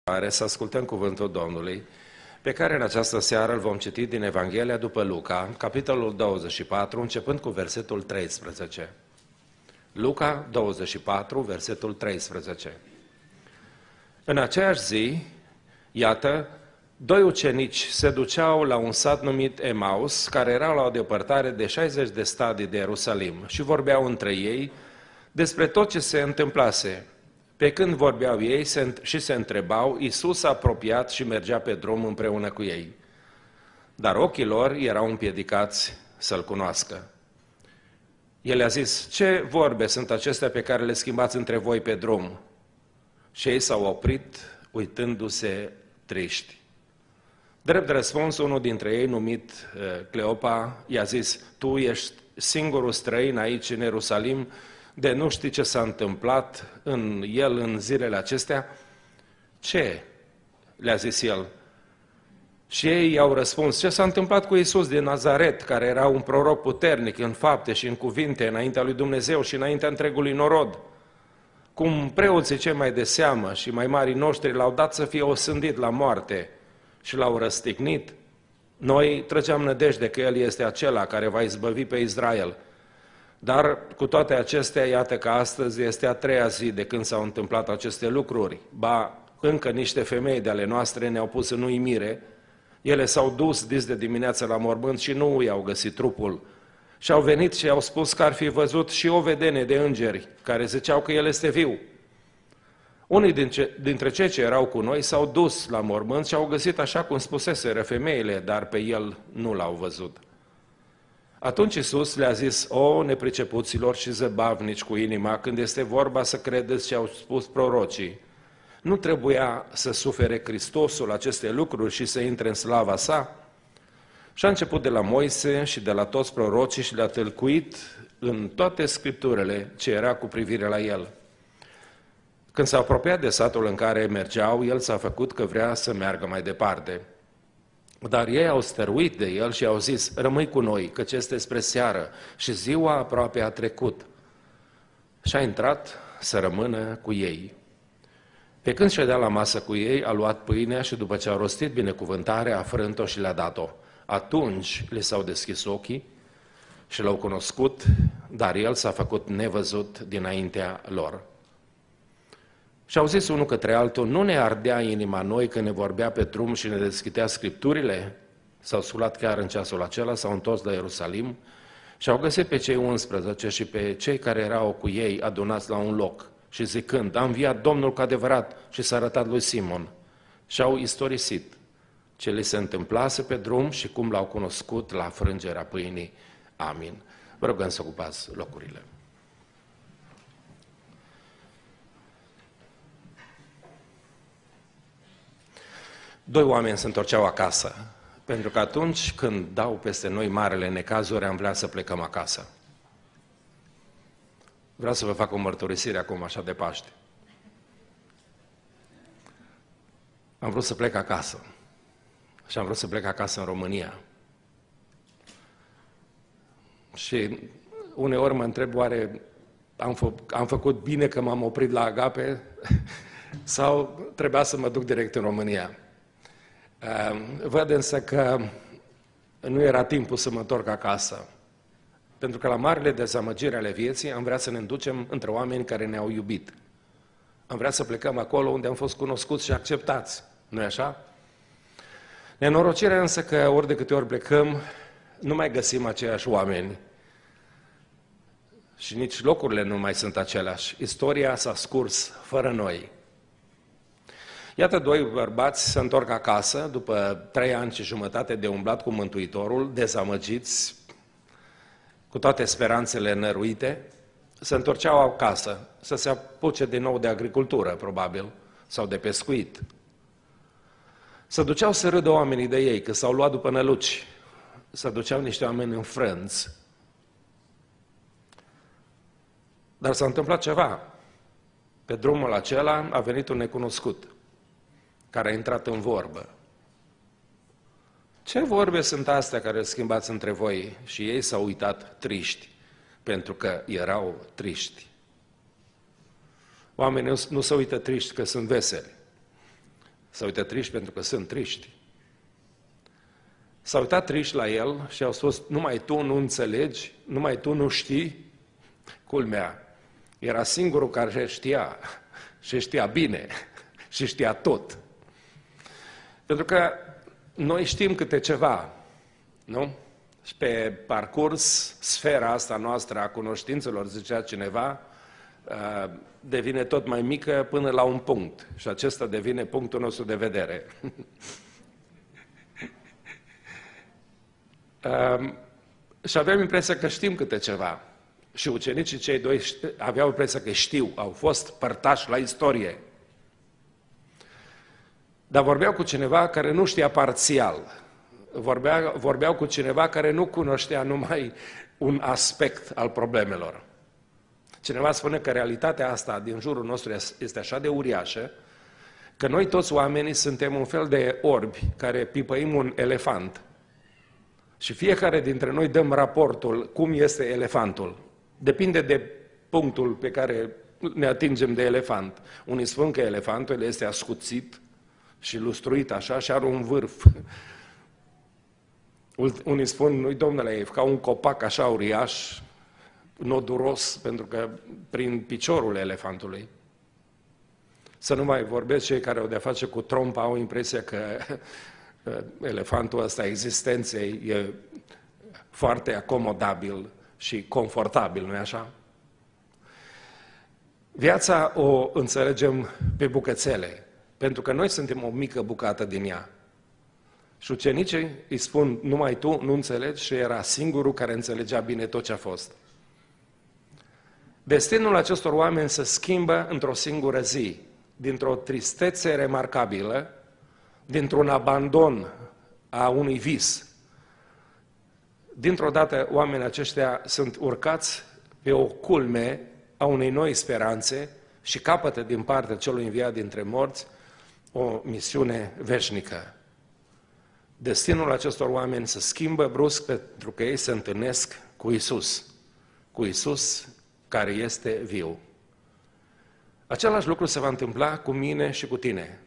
Să ascultăm cuvântul Domnului, pe care în această seară îl vom citi din Evanghelia după Luca, capitolul 24, începând cu versetul 13. Luca 24, versetul 13. În aceeași zi, iată, doi ucenici se duceau la un sat numit Emaus, care era la o depărtare de 60 de stadii de Ierusalim, și vorbeau între ei despre tot ce se întâmplase. Pe când vorbeau ei și se întrebau, Iisus s-a apropiat și mergea pe drum împreună cu ei. Dar ochii lor erau împiedicați să-L cunoască. El le-a zis, ce vorbe sunt acestea pe care le schimbați între voi pe drum? Și ei s-au oprit, uitându-se triști. Drept răspuns, unul dintre ei, numit Cleopa, i-a zis, tu ești singurul străin aici în Ierusalim, de nu știi ce s-a întâmplat în el în zilele acestea? Ce? Le-a zis el. Și ei i-au răspuns, ce s-a întâmplat cu Iisus din Nazaret, care era un proroc puternic în fapte și în cuvinte, înaintea lui Dumnezeu și înaintea întregului norod. Cum preoții cei mai de seamă și mai marii noștri l-au dat să fie osândit la moarte și l-au răstignit, noi trăgeam nădejde că El este acela care va izbăvi pe Israel. Dar cu toate acestea, iată că astăzi este a treia zi de când s-au întâmplat aceste lucruri. Ba, încă niște femei de ale noastre ne-au pus în uimire. Ele s-au dus dis de dimineață la mormânt și nu i-au găsit trupul. Și au venit și au spus că ar fi văzut și o vedenie de îngeri, care ziceau că El este viu. Unii dintre cei ce erau cu noi s-au dus la mormânt și au găsit așa cum spuseseră femeile, dar pe El nu l-au văzut. Atunci Iisus le-a zis, o nepricepuților și zăbavnici cu inima, când este vorba să credeți ce au spus prorocii. Nu trebuia să sufere Hristosul aceste lucruri și să intre în slava sa? Și a început de la Moise și de la toți prorocii și le-a tâlcuit în toate scripturile ce era cu privire la el. Când s-a apropiat de satul în care mergeau, el s-a făcut că vrea să meargă mai departe. Dar ei au stăruit de el și au zis, rămâi cu noi, căci este spre seară și ziua aproape a trecut. Și a intrat să rămână cu ei. Pe când ședea la masă cu ei, a luat pâinea și după ce a rostit binecuvântarea, a frânt-o și le-a dat-o. Atunci le s-au deschis ochii și l-au cunoscut, dar el s-a făcut nevăzut dinaintea lor. Și au zis unul către altul, nu ne ardea inima noi când ne vorbea pe drum și ne deschidea scripturile? S-au sculat chiar în ceasul acela, s-au întors la Ierusalim și au găsit pe cei 11 și pe cei care erau cu ei adunați la un loc și zicând, a înviat Domnul cu adevărat și s-a arătat lui Simon. Și au istorisit ce li se întâmplase pe drum și cum l-au cunoscut la frângerea pâinii. Amin. Vă rugăm să ocupați locurile. Doi oameni se întorceau acasă, pentru că atunci când dau peste noi marele necazuri, am vrea să plecăm acasă. Vreau să vă fac o mărturisire acum, așa de Paște. Am vrut să plec acasă și am vrut să plec acasă în România. Și uneori mă întreb, oare am făcut bine că m-am oprit la Agape sau trebuia să mă duc direct în România? Văd însă că nu era timpul să mă întorc acasă, pentru că la marile dezamăgiri ale vieții am vrea să ne înducem între oameni care ne-au iubit. Am vrea să plecăm acolo unde am fost cunoscuți și acceptați, nu-i așa? Nenorocirea însă că ori de câte ori plecăm, nu mai găsim aceiași oameni și nici locurile nu mai sunt aceleași. Istoria s-a scurs fără noi. Iată, doi bărbați se întorc acasă, după 3 ani și jumătate de umblat cu Mântuitorul, dezamăgiți, cu toate speranțele năruite, se întorceau acasă, să se apuce din nou de agricultură, probabil, sau de pescuit. Se duceau să râdă oamenii de ei, că s-au luat după năluci. Se duceau niște oameni înfrânți. Dar s-a întâmplat ceva. Pe drumul acela a venit un necunoscut, care a intrat în vorbă. Ce vorbe sunt astea care schimbați între voi? Și ei s-au uitat triști, pentru că erau triști. Oamenii nu se uită triști că sunt veseli. S-au uitat triști pentru că sunt triști. S-au uitat triști la el și au spus, numai tu nu înțelegi, numai tu nu știi. Culmea, era singurul care știa și știa bine și știa tot. Pentru că noi știm câte ceva, nu? Și pe parcurs, sfera asta noastră a cunoștințelor, zicea cineva, devine tot mai mică până la un punct. Și acesta devine punctul nostru de vedere. Și avem impresia că știm câte ceva. Și ucenicii cei doi aveau impresia că știu, au fost părtași la istorie. Dar vorbeau cu cineva care nu știa parțial. Vorbeau cu cineva care nu cunoștea numai un aspect al problemelor. Cineva spune că realitatea asta din jurul nostru este așa de uriașă, că noi toți oamenii suntem un fel de orbi care pipăim un elefant. Și fiecare dintre noi dăm raportul cum este elefantul. Depinde de punctul pe care ne atingem de elefant. Unii spun că elefantul este ascuțit și lustruit așa și are un vârf. Unii spun, nu-i domnule, e ca un copac așa uriaș, noduros, pentru că prin piciorul elefantului. Să nu mai vorbesc, cei care au de-a face cu trompa au impresia că elefantul ăsta existenței e foarte acomodabil și confortabil, nu-i așa? Viața o înțelegem pe bucățele, pentru că noi suntem o mică bucată din ea. Și ucenicii îi spun, numai tu nu înțelegi, și era singurul care înțelegea bine tot ce a fost. Destinul acestor oameni se schimbă într-o singură zi, dintr-o tristețe remarcabilă, dintr-un abandon a unui vis. Dintr-o dată, oamenii aceștia sunt urcați pe o culme a unei noi speranțe și capătă din partea celui înviat dintre morți o misiune veșnică. Destinul acestor oameni se schimbă brusc pentru că ei se întâlnesc cu Iisus care este viu. Același lucru se va întâmpla cu mine și cu tine.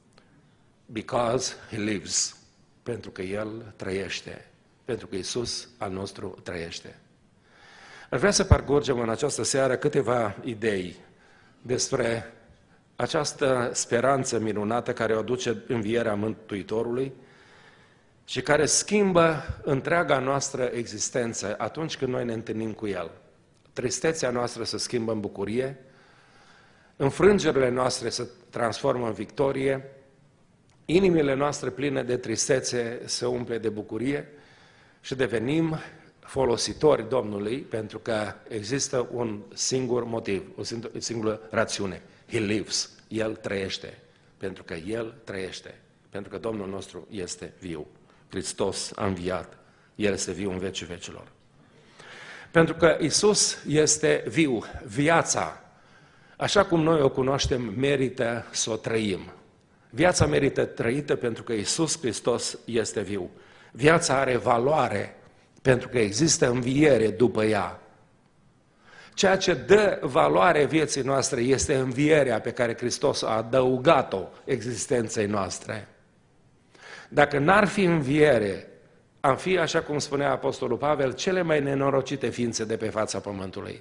Because He lives. Pentru că El trăiește. Pentru că Iisus al nostru trăiește. Aș vrea să parcurgem în această seară câteva idei despre această speranță minunată care o aduce învierea Mântuitorului și care schimbă întreaga noastră existență atunci când noi ne întâlnim cu El. Tristețea noastră se schimbă în bucurie, înfrângerile noastre se transformă în victorie, inimile noastre pline de tristețe se umple de bucurie și devenim folositori Domnului pentru că există un singur motiv, o singură rațiune. He lives. El trăiește. Pentru că El trăiește. Pentru că Domnul nostru este viu. Hristos a înviat. El este viu în vecii vecilor. Pentru că Iisus este viu. Viața, așa cum noi o cunoaștem, merită să o trăim. Viața merită trăită pentru că Iisus Hristos este viu. Viața are valoare pentru că există înviere după ea. Ceea ce dă valoare vieții noastre este învierea pe care Hristos a adăugat-o existenței noastre. Dacă n-ar fi înviere, am fi, așa cum spunea Apostolul Pavel, cele mai nenorocite ființe de pe fața pământului.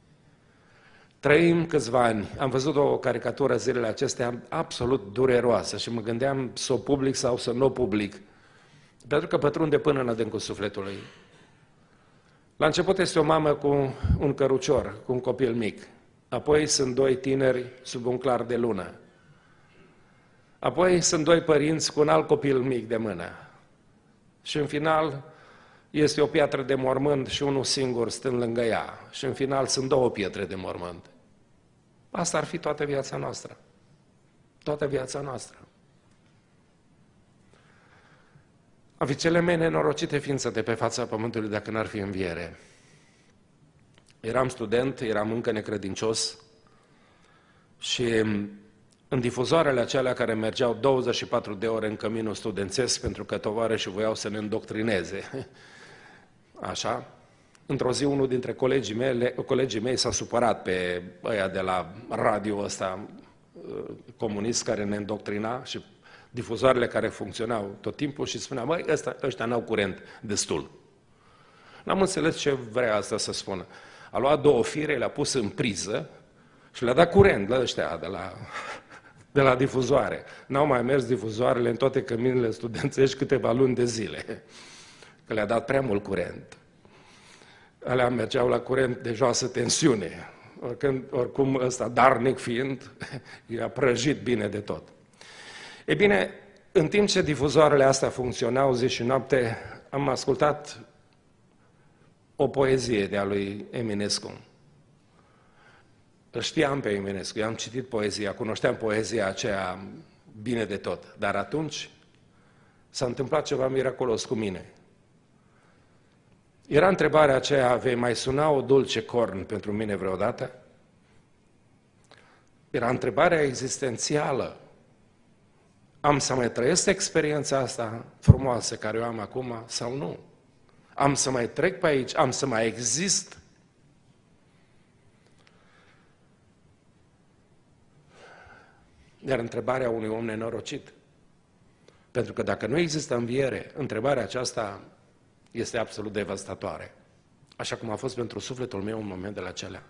Trăim câțiva ani. Am văzut o caricatură zilele acestea absolut dureroasă și mă gândeam să o public sau să nu o public, pentru că pătrunde până în adâncul sufletului. La început este o mamă cu un cărucior, cu un copil mic. Apoi sunt doi tineri sub un clar de lună. Apoi sunt doi părinți cu un alt copil mic de mână. Și în final este o piatră de mormânt și unul singur stând lângă ea. Și în final sunt două pietre de mormânt. Asta ar fi toată viața noastră. Toată viața noastră. Am fi cele mai nenorocite ființe de pe fața pământului dacă n-ar fi înviere. Eram student, eram încă necredincios și în difuzoarele acelea care mergeau 24 de ore în căminul studențesc pentru că tovarășii voiau să ne îndoctrineze. Așa, într-o zi unul dintre colegii mei s-a supărat pe ăia de la radio ăsta comunist care ne îndoctrina și difuzoarele care funcționau tot timpul și spunea, măi, ăștia n-au curent destul. N-am înțeles ce vrea asta să spună. A luat 2 fire, le-a pus în priză și le-a dat curent la ăștia de la difuzoare. N-au mai mers difuzoarele în toate căminele studențești câteva luni de zile, că le-a dat prea mult curent. Alea mergeau la curent de joasă tensiune. Oricum ăsta, darnic fiind, i-a prăjit bine de tot. E bine, în timp ce difuzoarele astea funcționau zi și noapte, am ascultat o poezie de-a lui Eminescu. Îl știam pe Eminescu, i-am citit poezia, cunoșteam poezia aceea bine de tot. Dar atunci s-a întâmplat ceva miraculos cu mine. Era întrebarea aceea, vei mai suna o dulce corn pentru mine vreodată? Era întrebarea existențială. Am să mai trăiesc experiența asta frumoasă care o am acum sau nu? Am să mai trec pe aici? Am să mai exist? Iar întrebarea unui om nenorocit. Pentru că dacă nu există înviere, întrebarea aceasta este absolut devastatoare. Așa cum a fost pentru sufletul meu în momentele acelea.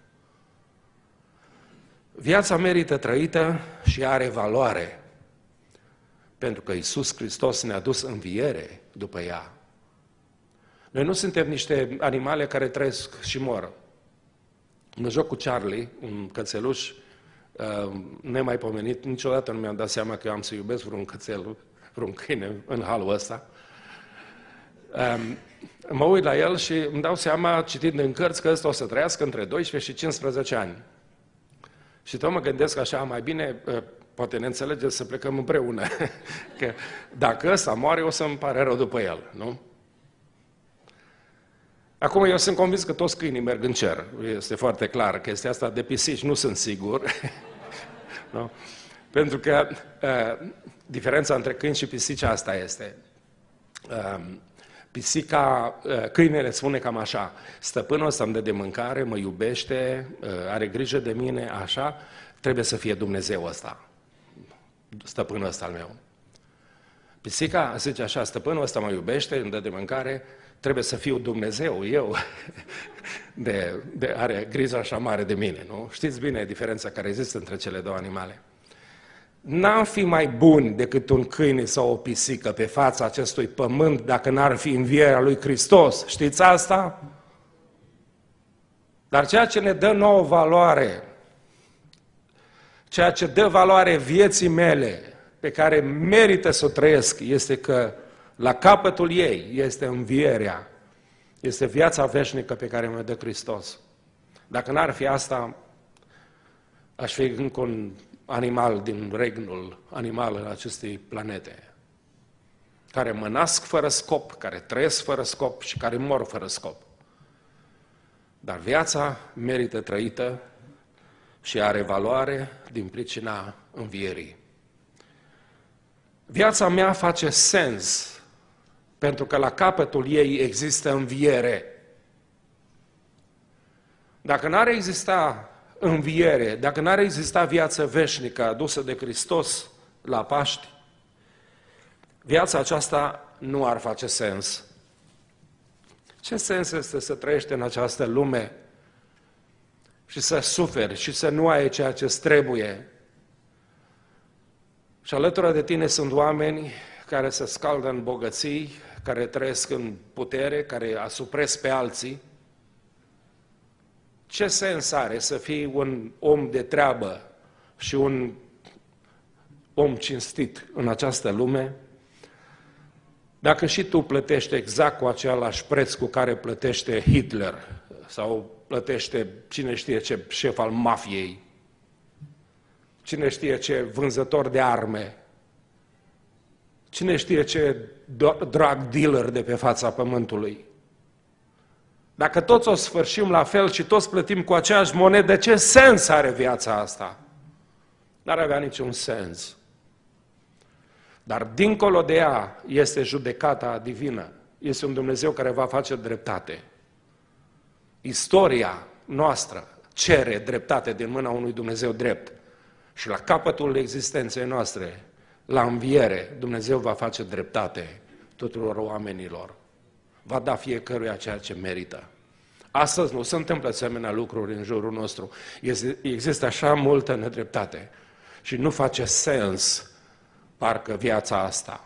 Viața merită trăită și are valoare. Pentru că Iisus Hristos ne-a dus înviere după ea. Noi nu suntem niște animale care trăiesc și mor. Mă joc cu Charlie, un cățeluș nemaipomenit. Niciodată nu mi-am dat seama că eu am să iubesc vreun cățel, vreun câine în halul ăsta. Mă uit la el și îmi dau seama, citind în cărți, că ăsta o să trăiască între 12 și 15 ani. Și tot mă gândesc așa, mai bine, poate ne înțelegeți să plecăm împreună. Că dacă ăsta moare, o să-mi pare rău după el, nu? Acum eu sunt convins că toți câinii merg în cer. Este foarte clar. Chestia asta de pisici nu sunt sigur. Nu? Pentru că diferența între câini și pisici asta este. Pisica, câinele spune cam așa, stăpânul ăsta îmi dă de mâncare, mă iubește, are grijă de mine, așa, trebuie să fie Dumnezeu ăsta, stăpânul ăsta al meu. Pisica zice așa, stăpânul ăsta mă iubește, îmi dă de mâncare, trebuie să fiu Dumnezeu, eu, are grijă așa mare de mine, nu? Știți bine diferența care există între cele două animale. N-am fi mai buni decât un câine sau o pisică pe fața acestui pământ dacă n-ar fi învierea lui Hristos. Știți asta? Dar ceea ce ne dă nouă valoare, ceea ce dă valoare vieții mele, pe care merită să o trăiesc, este că la capătul ei este învierea, este viața veșnică pe care mi-o dă Hristos. Dacă n-ar fi asta, aș fi încă un animal din regnul animal în acestei planete, care mă nasc fără scop, care trăiesc fără scop și care mor fără scop. Dar viața merită trăită și are valoare din pricina învierii. Viața mea face sens pentru că la capătul ei există înviere. Dacă n-ar exista înviere, dacă n-ar exista viață veșnică adusă de Hristos la Paști, viața aceasta nu ar face sens. Ce sens este să trăiești în această lume și să suferi și să nu ai ceea ce îți trebuie? Și alături de tine sunt oameni care se scaldă în bogății, care trăiesc în putere, care asupresc pe alții. Ce sens are să fii un om de treabă și un om cinstit în această lume, dacă și tu plătești exact cu același preț cu care plătește Hitler sau plătește cine știe ce șef al mafiei, cine știe ce vânzător de arme, cine știe ce drug dealer de pe fața pământului. Dacă toți o sfârșim la fel și toți plătim cu aceeași monedă, ce sens are viața asta? N-ar avea niciun sens. Dar dincolo de ea este judecata divină. Este un Dumnezeu care va face dreptate. Istoria noastră cere dreptate din mâna unui Dumnezeu drept. Și la capătul existenței noastre la înviere, Dumnezeu va face dreptate tuturor oamenilor. Va da fiecăruia ceea ce merită. Astăzi nu se întâmplă asemenea lucruri în jurul nostru. Există așa multă nedreptate și nu face sens parcă viața asta.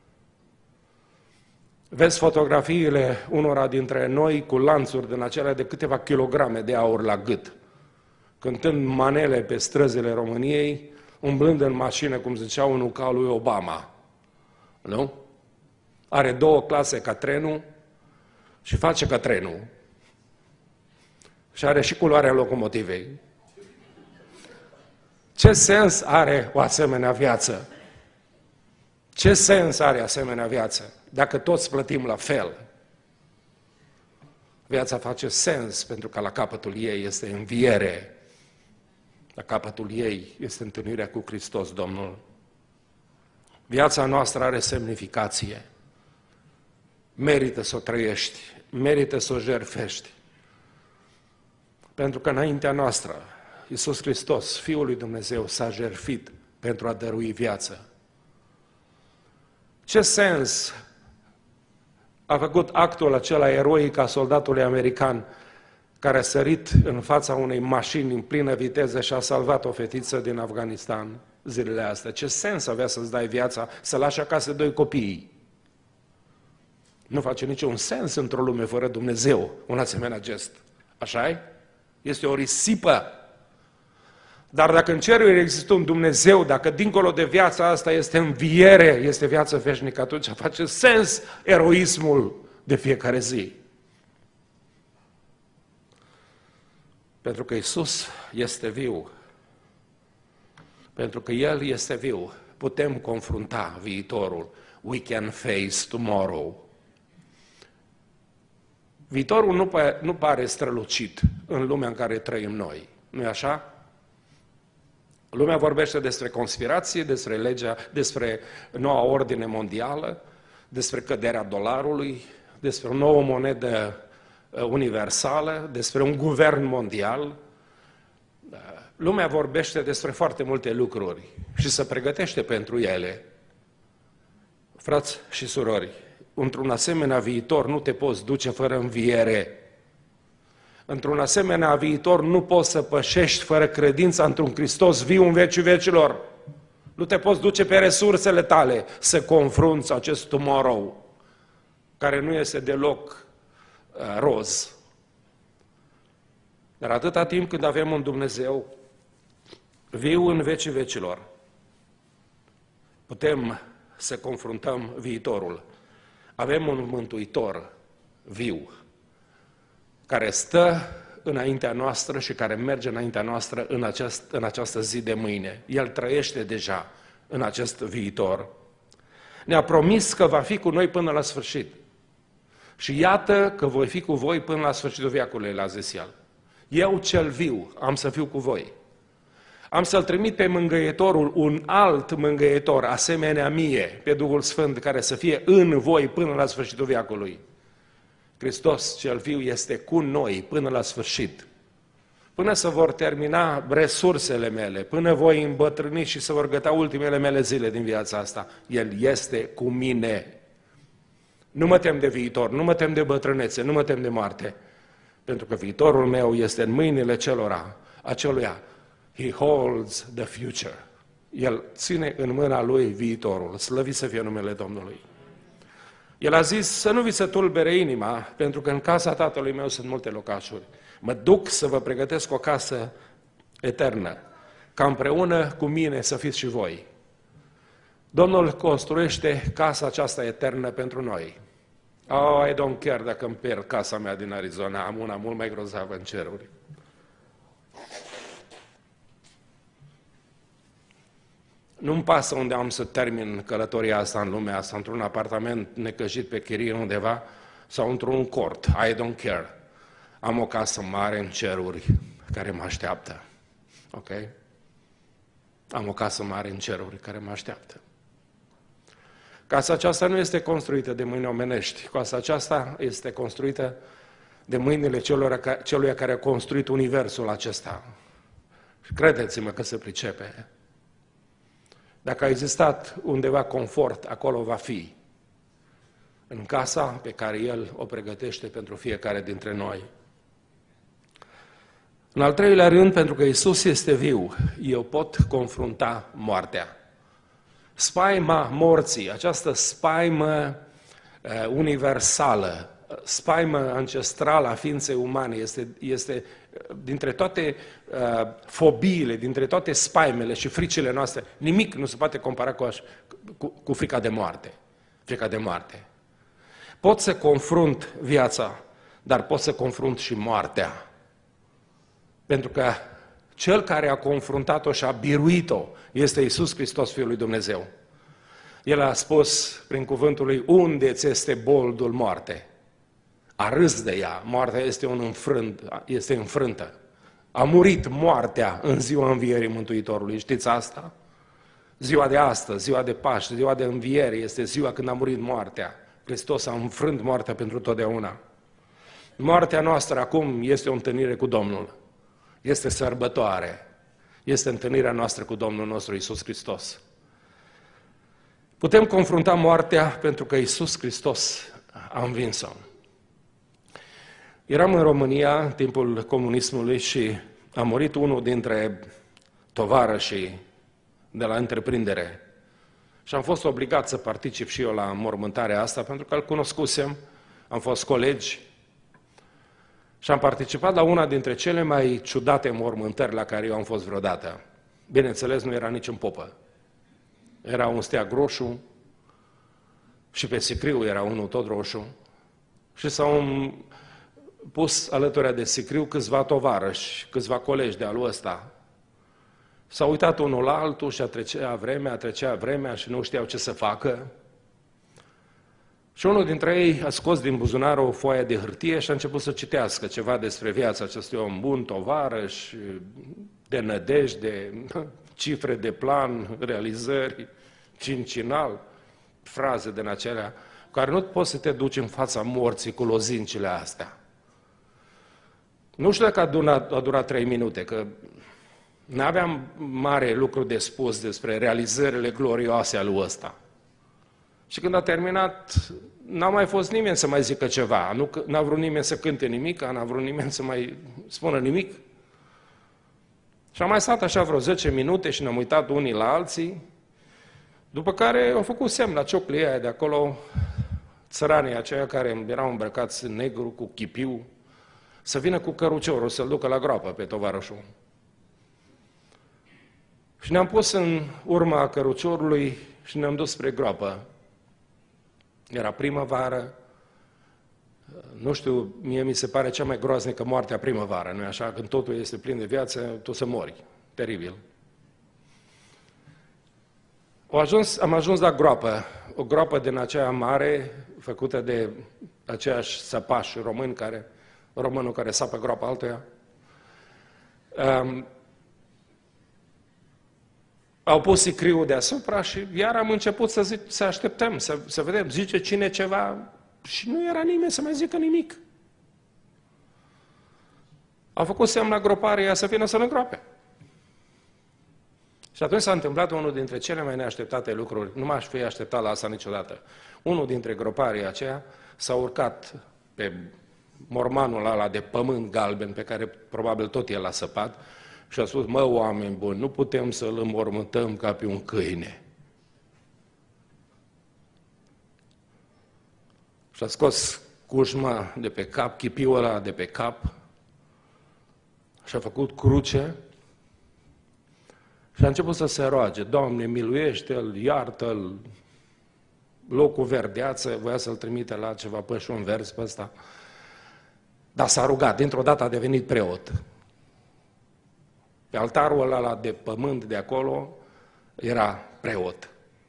Vezi fotografiile unora dintre noi cu lanțuri din acelea de câteva kilograme de aur la gât, cântând manele pe străzile României, umblând în mașină, cum zicea unul, ca lui Obama. Nu? Are 2 clase ca trenul și face ca trenul. Și are și culoarea locomotivei. Ce sens are o asemenea viață? Ce sens are asemenea viață? Dacă toți plătim la fel. Viața face sens pentru că la capătul ei este înviere. La capătul ei este întâlnirea cu Hristos, Domnul. Viața noastră are semnificație. Merită să o trăiești, merită să o jertfești. Pentru că înaintea noastră, Iisus Hristos, Fiul lui Dumnezeu, s-a jertfit pentru a dărui viață. Ce sens a făcut actul acela eroic a soldatului american care a sărit în fața unei mașini în plină viteză și a salvat o fetiță din Afganistan zilele astea? Ce sens avea să-ți dai viața, să lași acasă 2 copii? Nu face niciun sens într-o lume fără Dumnezeu un asemenea gest. Așa-i? Este o risipă. Dar dacă în cerul există un Dumnezeu, dacă dincolo de viața asta este înviere, este viață veșnică, atunci face sens eroismul de fiecare zi. Pentru că Iisus este viu. Pentru că El este viu. Putem confrunta viitorul. We can face tomorrow. Viitorul nu pare strălucit în lumea în care trăim noi. Nu-i așa? Lumea vorbește despre conspirație, despre legea, despre noua ordine mondială, despre căderea dolarului, despre o nouă monedă universală, despre un guvern mondial. Lumea vorbește despre foarte multe lucruri și se pregătește pentru ele. Frați și surori, într-un asemenea viitor nu te poți duce fără înviere. Într-un asemenea viitor nu poți să pășești fără credința într-un Hristos viu în vecii vecilor. Nu te poți duce pe resursele tale să confrunți acest tomorrow, care nu este deloc roz. Dar atâta timp când avem un Dumnezeu viu în vecii vecilor, putem să confruntăm viitorul. Avem un Mântuitor viu, care stă înaintea noastră și care merge înaintea noastră în această zi de mâine. El trăiește deja în acest viitor. Ne-a promis că va fi cu noi până la sfârșit. Și iată că voi fi cu voi până la sfârșitul veacului, a zis El. Eu cel viu am să fiu cu voi. Am să-L trimit pe mângâietorul, un alt mângâietor, asemenea mie, pe Duhul Sfânt, care să fie în voi până la sfârșitul veacului. Hristos cel viu este cu noi până la sfârșit. Până se vor termina resursele mele, până voi îmbătrâni și se vor găta ultimele mele zile din viața asta, El este cu mine. Nu mă tem de viitor, nu mă tem de bătrânețe, nu mă tem de moarte, pentru că viitorul meu este în mâinile aceluia. He holds the future. El ține în mâna Lui viitorul. Slăvit să fie numele Domnului. El a zis să nu vi se tulbere inima, pentru că în casa Tatălui meu sunt multe locașuri. Mă duc să vă pregătesc o casă eternă, ca împreună cu mine să fiți și voi. Domnul construiește casa aceasta eternă pentru noi. Oh, I don't care dacă îmi pierd casa mea din Arizona, am una mult mai grozavă în ceruri. Nu-mi pasă unde am să termin călătoria asta în lumea asta, într-un apartament necăjit pe chirie undeva sau într-un cort. I don't care. Am o casă mare în ceruri care mă așteaptă. Ok? Am o casă mare în ceruri care mă așteaptă. Casa aceasta nu este construită de mâini omenești. Casa aceasta este construită de mâinile celuia care a construit universul acesta. Și credeți-mă că se pricepe. Dacă a existat undeva confort, acolo va fi. În casa pe care El o pregătește pentru fiecare dintre noi. În al treilea rând, pentru că Iisus este viu, eu pot confrunta moartea. Spaima morții, această spaimă universală, spaimă ancestrală a ființei umane, este dintre toate fobiile, dintre toate spaimele și fricile noastre, nimic nu se poate compara cu frica de moarte. Frica de moarte. Pot să confrunt viața, dar pot să confrunt și moartea. Pentru că Cel care a confruntat-o și a biruit-o este Iisus Hristos, Fiul lui Dumnezeu. El a spus prin cuvântul lui, unde ți este boldul moarte? A râs de ea, moartea este înfrântă. A murit moartea în ziua învierii Mântuitorului, știți asta? Ziua de astăzi, ziua de Paște, ziua de înviere, este ziua când a murit moartea. Hristos a înfrânt moartea pentru totdeauna. Moartea noastră acum este o întâlnire cu Domnul. Este sărbătoare. Este întâlnirea noastră cu Domnul nostru Iisus Hristos. Putem confrunta moartea pentru că Iisus Hristos a învins-o. Eram în România în timpul comunismului și a murit unul dintre tovarășii de la întreprindere. Și am fost obligat să particip și eu la mormântarea asta pentru că îl cunoscusem, am fost colegi și am participat la una dintre cele mai ciudate mormântări la care eu am fost vreodată. Bineînțeles, nu era nici în popă. Era un steag roșu și pe sicriu era unul tot roșu și s-au pus alături de sicriu câțiva tovarăși, câțiva colegi de alul ăsta. S-au uitat unul la altul și trecea vremea și nu știau ce să facă. Și unul dintre ei a scos din buzunar o foaie de hârtie și a început să citească ceva despre viața acestui om bun, tovarăș, de nădejde, cifre de plan, realizări, cincinal, fraze din acelea, care nu poți să te duci în fața morții cu lozincile astea. Nu știu dacă a durat 3 minute, că n-aveam mare lucru de spus despre realizările glorioase ale lui ăsta. Și când a terminat, n-a mai fost nimeni să mai zică ceva, n-a vrut nimeni să cânte nimic, n-a vrut nimeni să mai spună nimic. Și am mai stat așa vreo 10 minute și ne-am uitat unii la alții, după care au făcut semn la cioclii aia de acolo, țăranii aceia care erau îmbrăcați în negru, cu chipiu, să vină cu căruciorul, să-l ducă la groapă pe tovarășul. Și ne-am pus în urma căruciorului și ne-am dus spre groapă. Era primăvară, nu știu, mie mi se pare cea mai groaznică moartea primăvară, nu-i așa? Când totul este plin de viață, tu să mori. Teribil. Am ajuns la groapă, o groapă din aceea mare, făcută de aceiași săpași românul care sapă groapa altuia. Au pus sicriul deasupra și iar am început să așteptăm, să vedem, zice cine ceva și nu era nimeni să mai zică nimic. Au făcut semn la groparea să vină să-l îngroape. Și atunci s-a întâmplat unul dintre cele mai neașteptate lucruri, nu m-aș fi așteptat la asta niciodată. Unul dintre groparii aceia s-a urcat pe mormanul ăla de pământ galben, pe care probabil tot el l-a săpat, și a spus, mă, oameni buni, nu putem să-l înmormântăm ca pe un câine. Și a scos cușma de pe cap, chipiul ăla de pe cap, și a făcut cruce și a început să se roage, Doamne, miluiește-l, iartă-l, locul verdeață, voia să-l trimite la ceva pășuni verzi pe ăsta, dar s-a rugat, dintr-o dată a devenit preot. Pe altarul ăla de pământ de acolo era preot.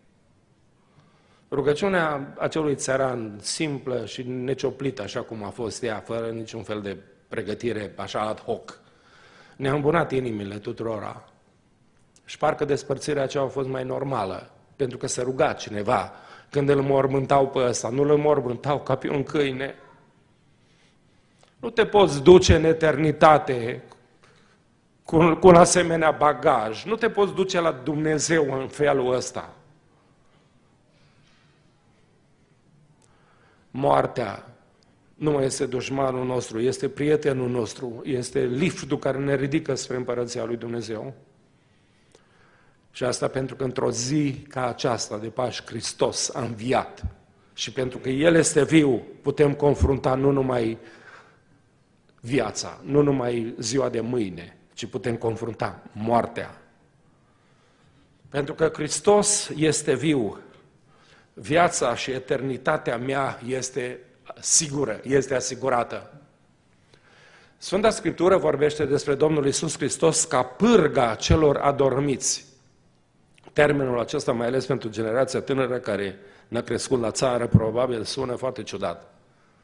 Rugăciunea acelui țăran simplă și necioplită, așa cum a fost ea, fără niciun fel de pregătire, așa ad hoc, ne-a îmbunat inimile tuturora. Și parcă despărțirea aceea a fost mai normală, pentru că se ruga cineva când îl mormântau pe ăsta, nu îl mormântau ca pe un câine. Nu te poți duce în eternitate cu un asemenea bagaj. Nu te poți duce la Dumnezeu în felul ăsta. Moartea nu mai este dușmanul nostru, este prietenul nostru, este liftul care ne ridică spre Împărăția lui Dumnezeu. Și asta pentru că într-o zi ca aceasta de Paști Hristos a înviat. Și pentru că El este viu, putem confrunta nu numai viața, nu numai ziua de mâine, ci putem confrunta moartea. Pentru că Hristos este viu, viața și eternitatea mea este sigură, este asigurată. Sfânta Scriptură vorbește despre Domnul Iisus Hristos ca pârga celor adormiți. Termenul acesta, mai ales pentru generația tânără care n-a crescut la țară, probabil sună foarte ciudat.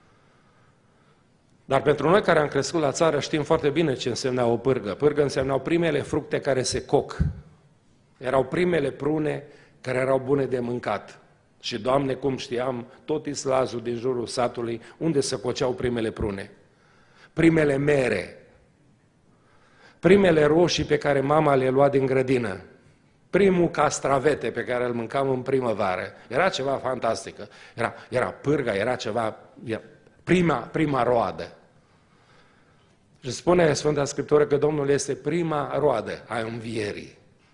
Dar pentru noi care am crescut la țară știm foarte bine ce însemna o pârgă. Pârgă însemnau primele fructe care se coc. Erau primele prune care erau bune de mâncat. Și, Doamne, cum știam, tot islazul din jurul satului, unde se coceau primele prune? Primele mere, primele roșii pe care mama le lua din grădină, primul castravete pe care îl mâncam în primăvară. Era ceva fantastic. Era pârga, era ceva, prima roadă. Și spune Sfânta Scriptură că Domnul este prima roadă a învierii.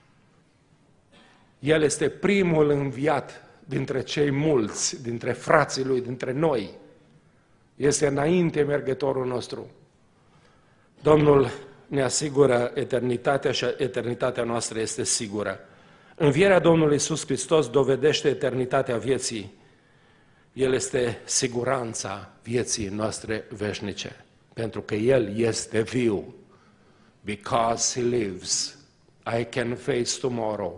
El este primul înviat dintre cei mulți, dintre frații Lui, dintre noi. Este înainte mergătorul nostru. Domnul ne asigură eternitatea și eternitatea noastră este sigură. Învierea Domnului Iisus Hristos dovedește eternitatea vieții. El este siguranța vieții noastre veșnice. Pentru că El este viu. Because He lives, I can face tomorrow.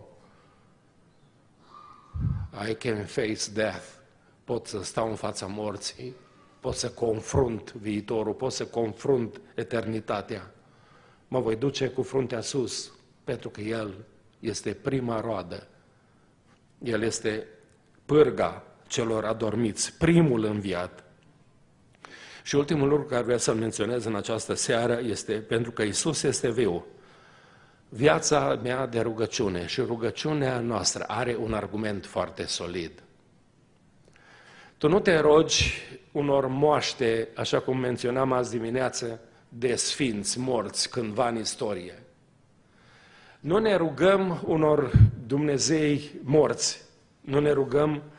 I can face death. Pot să stau în fața morții, pot să confrunt viitorul, pot să confrunt eternitatea. Mă voi duce cu fruntea sus, pentru că El este prima roadă. El este pârga celor adormiți, primul înviat. Și ultimul lucru care vreau să-l menționez în această seară este pentru că Iisus este viu. Viața mea de rugăciune și rugăciunea noastră are un argument foarte solid. Tu nu te rogi unor moaște, așa cum menționam azi dimineață, de sfinți morți cândva în istorie. Nu ne rugăm unor Dumnezei morți, nu ne rugăm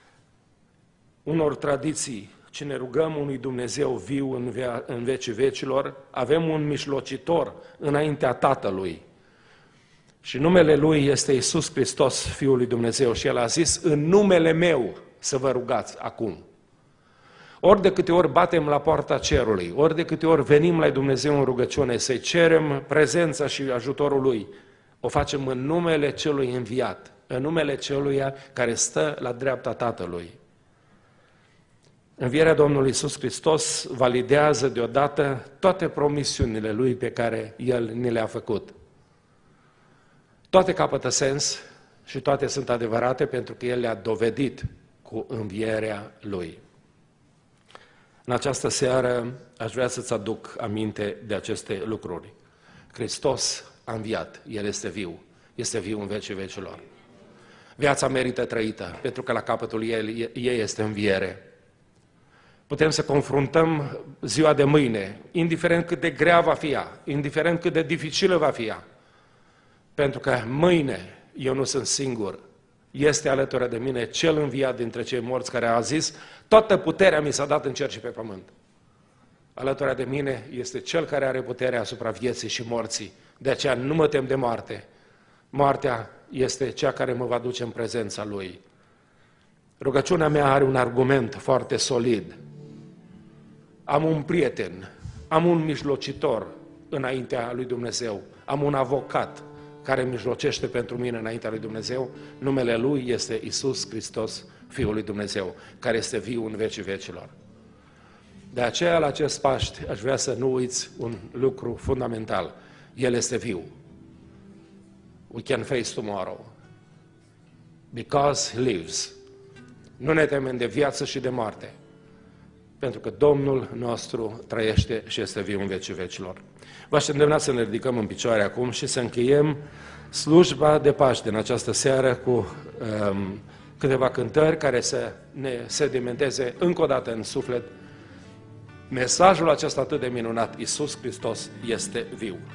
unor tradiții, ci ne rugăm unui Dumnezeu viu în vecii vecilor. Avem un mijlocitor înaintea Tatălui. Și numele Lui este Iisus Hristos, Fiul lui Dumnezeu. Și El a zis, în numele meu să vă rugați acum. Ori de câte ori batem la poarta cerului, ori de câte ori venim la Dumnezeu în rugăciune să-i cerem prezența și ajutorul Lui, o facem în numele Celui înviat, în numele Celuia care stă la dreapta Tatălui. Învierea Domnului Iisus Hristos validează deodată toate promisiunile Lui pe care El ni le-a făcut. Toate capătă sens și toate sunt adevărate pentru că El le-a dovedit cu învierea Lui. În această seară aș vrea să-ți aduc aminte de aceste lucruri. Hristos a înviat, El este viu în vecii vecilor. Viața merită trăită, pentru că la capătul ei este înviere. Putem să confruntăm ziua de mâine, indiferent cât de grea va fi ea, indiferent cât de dificilă va fi ea. Pentru că mâine eu nu sunt singur, este alături de mine Cel înviat dintre cei morți care a zis, toată puterea mi s-a dat în cer și pe pământ. Alături de mine este Cel care are puterea asupra vieții și morții. De aceea nu mă tem de moarte. Moartea este cea care mă va duce în prezența Lui. Rugăciunea mea are un argument foarte solid. Am un prieten, am un mijlocitor înaintea lui Dumnezeu, am un avocat care mijlocește pentru mine înaintea lui Dumnezeu, numele Lui este Iisus Hristos, Fiul lui Dumnezeu, care este viu în vecii vecilor. De aceea, la acest Paști, aș vrea să nu uiți un lucru fundamental. El este viu. We can face tomorrow. Because He lives. Nu ne temem de viață și de moarte. pentru că Domnul nostru trăiește și este viu în vecii vecilor. V-aș îndemna să ne ridicăm în picioare acum și să încheiem slujba de Paște în această seară cu câteva cântări care să ne sedimenteze încă o dată în suflet mesajul acesta atât de minunat: Iisus Hristos este viu.